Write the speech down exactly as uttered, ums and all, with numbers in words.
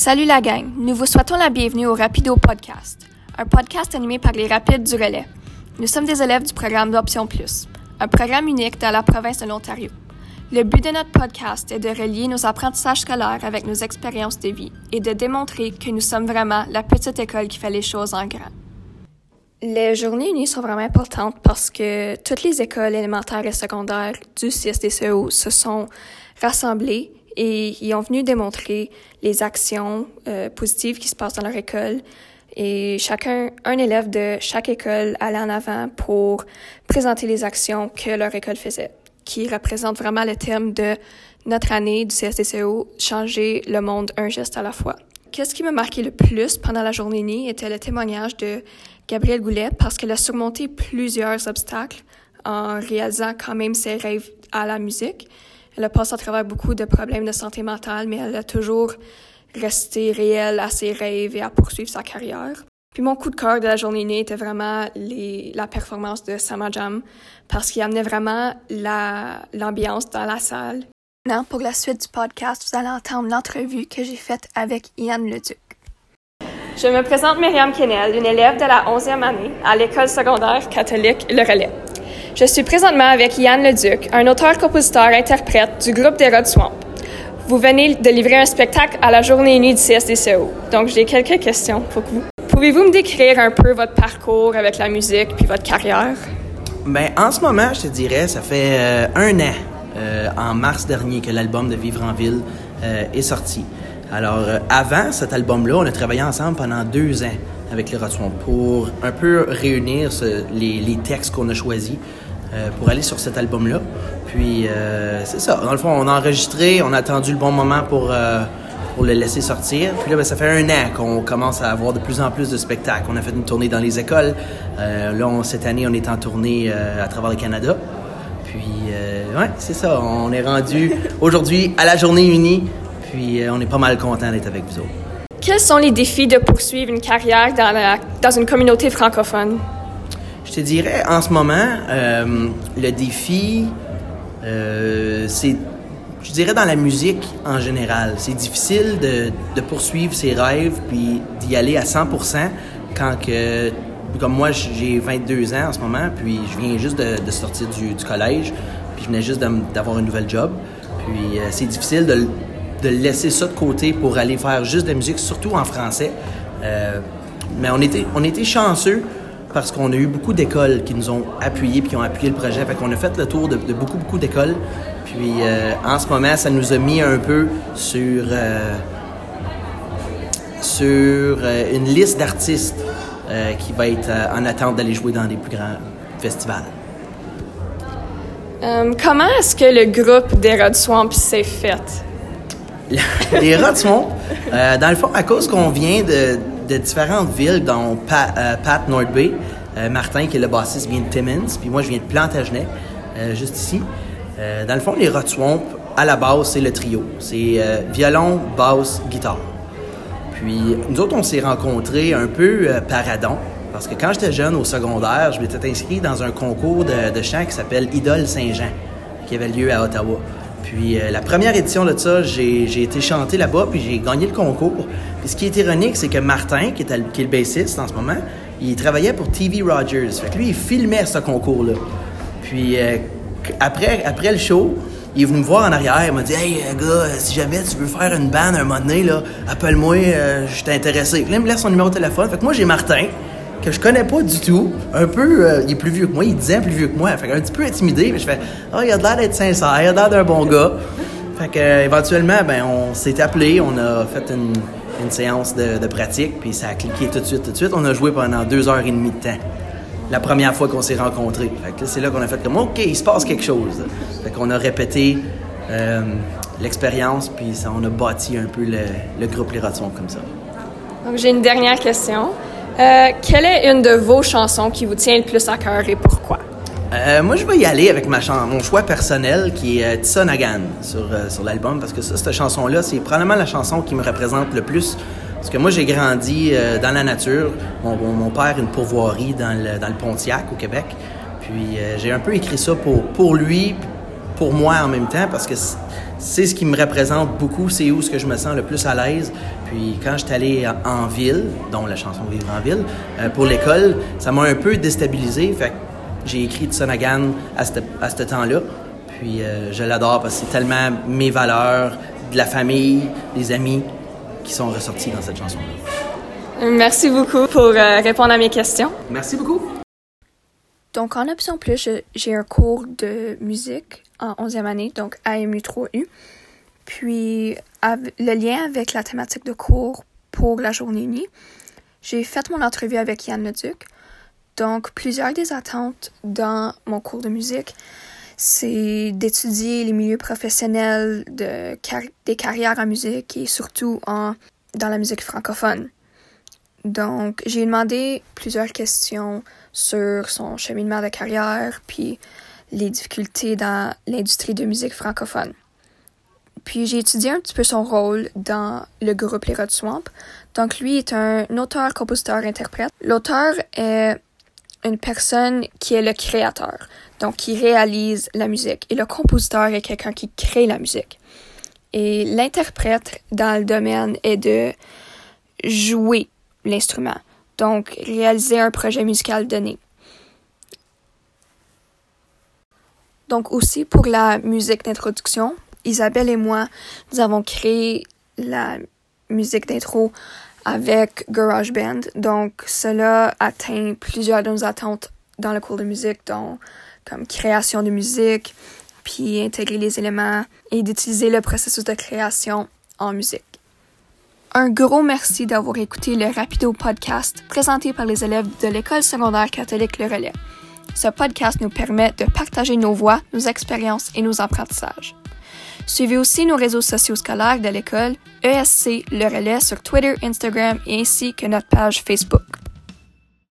Salut la gang, nous vous souhaitons la bienvenue au Rapido Podcast, un podcast animé par les Rapides du Relais. Nous sommes des élèves du programme d'Option Plus, un programme unique dans la province de l'Ontario. Le but de notre podcast est de relier nos apprentissages scolaires avec nos expériences de vie et de démontrer que nous sommes vraiment la petite école qui fait les choses en grand. Les journées unies sont vraiment importantes parce que toutes les écoles élémentaires et secondaires du C S D C O se sont rassemblées et ils ont venu démontrer les actions euh, positives qui se passent dans leur école. Et chacun, un élève de chaque école allait en avant pour présenter les actions que leur école faisait, qui représentent vraiment le thème de notre année du C S D C O, changer le monde un geste à la fois. Qu'est-ce qui m'a marqué le plus pendant la journée unie était le témoignage de Gabrielle Goulet parce qu'elle a surmonté plusieurs obstacles en réalisant quand même ses rêves à la musique. Elle a passé à travers beaucoup de problèmes de santé mentale, mais elle a toujours resté réelle à ses rêves et à poursuivre sa carrière. Puis mon coup de cœur de la journée unie était vraiment les, la performance de Sama Jam parce qu'il amenait vraiment la, l'ambiance dans la salle. Maintenant, pour la suite du podcast, vous allez entendre l'entrevue que j'ai faite avec Yann Leduc. Je me présente Myriam Kennel, une élève de la onzième année à l'école secondaire catholique Le Relais. Je suis présentement avec Yann Leduc, un auteur-compositeur-interprète du groupe des Rod Swamp. Vous venez de livrer un spectacle à la journée unie du C S D C O, donc j'ai quelques questions pour vous. Pouvez-vous me décrire un peu votre parcours avec la musique puis votre carrière? Ben, en ce moment, je te dirais, ça fait euh, un an, euh, en mars dernier, que l'album de Vivre en ville euh, est sorti. Alors, euh, avant cet album-là, on a travaillé ensemble pendant deux ans avec les Rod Swamp pour un peu réunir ce, les, les textes qu'on a choisis euh, pour aller sur cet album-là. Puis, euh, c'est ça. Dans le fond, on a enregistré, on a attendu le bon moment pour, euh, pour le laisser sortir. Puis là, ben, ça fait un an qu'on commence à avoir de plus en plus de spectacles. On a fait une tournée dans les écoles. Euh, là, on, cette année, on est en tournée euh, à travers le Canada. Puis, euh, ouais, c'est ça. On est rendu aujourd'hui à la journée unie. Puis, euh, on est pas mal content d'être avec vous autres. Quels sont les défis de poursuivre une carrière dans, la, dans une communauté francophone? Je te dirais, en ce moment, euh, le défi, euh, c'est, je dirais, dans la musique en général. C'est difficile de, de poursuivre ses rêves puis d'y aller à cent pour cent quand que, comme moi, j'ai vingt-deux ans en ce moment, puis je viens juste de, de sortir du, du collège, puis je venais juste de, d'avoir un nouvel job. Puis euh, c'est difficile de de laisser ça de côté pour aller faire juste de la musique, surtout en français. Euh, mais on était, on était chanceux parce qu'on a eu beaucoup d'écoles qui nous ont appuyés puis qui ont appuyé le projet. Fait qu'on a fait le tour de, de beaucoup, beaucoup d'écoles. Puis euh, en ce moment, ça nous a mis un peu sur, euh, sur euh, une liste d'artistes euh, qui va être euh, en attente d'aller jouer dans les plus grands festivals. Euh, comment est-ce que le groupe des Rod Swamp s'est fait? Les Rod Swamp, euh, dans le fond, à cause qu'on vient de, de différentes villes, dont Pat, euh, Pat North Bay, euh, Martin, qui est le bassiste, vient de Timmins, puis moi, je viens de Plantagenet, euh, juste ici. Euh, dans le fond, les Rod Swamp, à la base, c'est le trio. C'est euh, violon, basse, guitare. Puis, nous autres, on s'est rencontrés un peu euh, par radon, parce que quand j'étais jeune, au secondaire, je m'étais inscrit dans un concours de, de chant qui s'appelle Idole Saint-Jean, qui avait lieu à Ottawa. Puis euh, la première édition de ça, j'ai, j'ai été chanter là-bas, puis j'ai gagné le concours. Puis ce qui est ironique, c'est que Martin, qui est, à, qui est le bassiste en ce moment, il travaillait pour T V Rogers. Fait que lui, il filmait ce concours-là. Puis euh, après, après le show, il est venu me voir en arrière, il m'a dit « Hey, gars, si jamais tu veux faire une band un moment donné, là, appelle-moi, euh, je suis intéressé. » Là, il me laisse son numéro de téléphone. Fait que moi, j'ai Martin, que je connais pas du tout, un peu, euh, il est plus vieux que moi, il disait plus vieux que moi, fait qu'un petit peu intimidé, mais je fais « Ah, oh, il a l'air d'être sincère, il a l'air d'un bon gars. » Fait que, euh, éventuellement, ben, on s'est appelé, on a fait une, une séance de, de pratique, puis ça a cliqué tout de suite, tout de suite. On a joué pendant deux heures et demie de temps, la première fois qu'on s'est rencontrés. Fait que là, c'est là qu'on a fait comme « OK, il se passe quelque chose. » Fait qu'on a répété euh, l'expérience, puis ça, on a bâti un peu le, le groupe Les Rod Swamp comme ça. Donc, j'ai une dernière question. Euh, quelle est une de vos chansons qui vous tient le plus à cœur et pourquoi? Euh, moi, je vais y aller avec ma chan- mon choix personnel qui est euh, Tissa Nagan sur, euh, sur l'album parce que ça, cette chanson-là, c'est probablement la chanson qui me représente le plus. Parce que moi, j'ai grandi euh, dans la nature. Mon, mon, mon père a une pourvoirie dans le, dans le Pontiac, au Québec. Puis euh, j'ai un peu écrit ça pour, pour lui, pour moi en même temps parce que c'est ce qui me représente beaucoup, c'est où ce que je me sens le plus à l'aise. Puis quand j'étais allé en ville, dont la chanson Vivre en ville, euh, pour l'école, ça m'a un peu déstabilisé. Fait que j'ai écrit Tsonnagan à ce, à ce temps-là. Puis euh, je l'adore parce que c'est tellement mes valeurs, de la famille, des amis qui sont ressortis dans cette chanson-là. Merci beaucoup pour euh, répondre à mes questions. Merci beaucoup. Donc, en option plus, je, j'ai un cours de musique en onzième année, donc A M U trois U. Puis, av- le lien avec la thématique de cours pour la journée unie, j'ai fait mon entrevue avec Yann Leduc. Donc, plusieurs des attentes dans mon cours de musique, c'est d'étudier les milieux professionnels de car- des carrières en musique et surtout en, dans la musique francophone. Donc, j'ai demandé plusieurs questions sur son cheminement de carrière, puis les difficultés dans l'industrie de musique francophone. Puis, j'ai étudié un petit peu son rôle dans le groupe Les Rats du Swamp. Donc, lui est un auteur, compositeur, interprète. L'auteur est une personne qui est le créateur, donc qui réalise la musique. Et le compositeur est quelqu'un qui crée la musique. Et l'interprète dans le domaine est de jouer l'instrument, donc réaliser un projet musical donné. Donc aussi pour la musique d'introduction, Isabelle et moi, nous avons créé la musique d'intro avec GarageBand. Donc cela atteint plusieurs de nos attentes dans le cours de musique, dont comme création de musique, puis intégrer les éléments et d'utiliser le processus de création en musique. Un gros merci d'avoir écouté le Rapido Podcast présenté par les élèves de l'École secondaire catholique Le Relais. Ce podcast nous permet de partager nos voix, nos expériences et nos apprentissages. Suivez aussi nos réseaux sociaux scolaires de l'école E S C Le Relais sur Twitter, Instagram et ainsi que notre page Facebook.